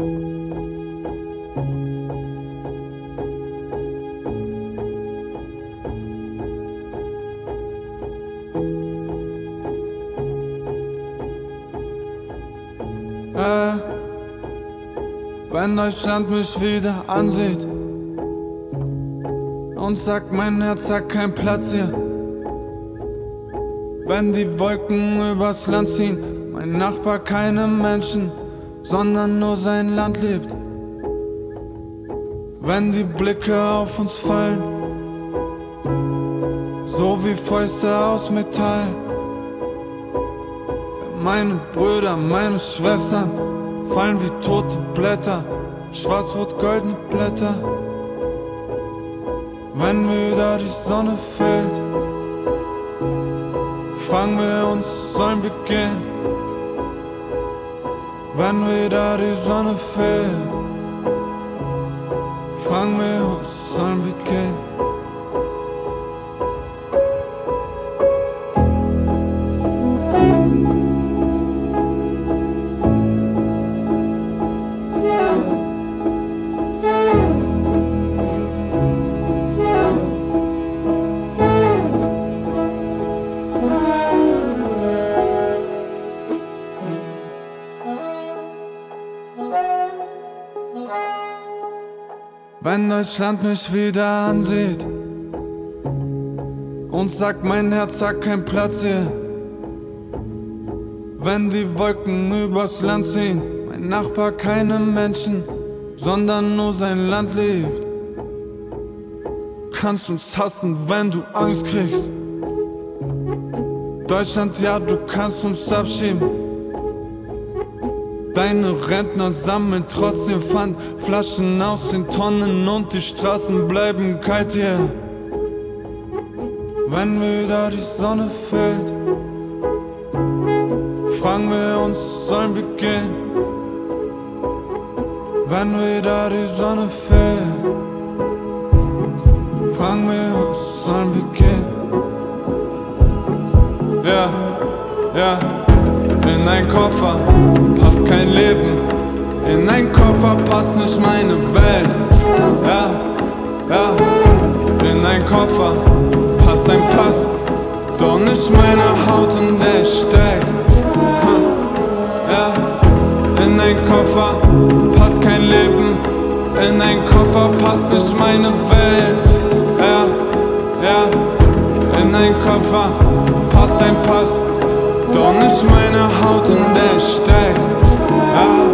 Wenn Deutschland mich wieder ansieht und sagt, mein Herz hat keinen Platz hier. Wenn die Wolken übers Land ziehen, mein Nachbar keine Menschen, sondern nur sein Land liebt. Wenn die Blicke auf uns fallen, so wie Fäuste aus Metall. Meine Brüder, meine Schwestern fallen wie tote Blätter, schwarz-rot-goldene Blätter. Wenn wieder die Sonne fällt, fragen wir uns, sollen wir gehen? Wenn wieder die Sonne fällt, fragen wir uns, sollen wir gehen? Wenn Deutschland mich wieder ansieht und sagt, mein Herz hat keinen Platz hier. Wenn die Wolken übers Land ziehen, mein Nachbar keine Menschen, sondern nur sein Land liebt. Kannst uns hassen, wenn du Angst kriegst. Deutschland, ja, du kannst uns abschieben. Deine Rentner sammeln trotzdem Pfand, Flaschen aus den Tonnen und die Straßen bleiben kalt hier. Wenn wieder die Sonne fällt, fragen wir uns, sollen wir gehen? Wenn wieder die Sonne fällt, fragen wir uns, sollen wir gehen? Ja, ja. In ein Koffer passt kein Leben, in ein Koffer passt nicht meine Welt. Ja, ja, in ein Koffer passt ein Pass, doch nicht meine Haut und der steckt. Ja, in ein Koffer passt kein Leben, in ein Koffer passt nicht meine Welt. Ja, ja, in ein Koffer passt ein Pass, doch nicht meine Haut und der steckt. Ja.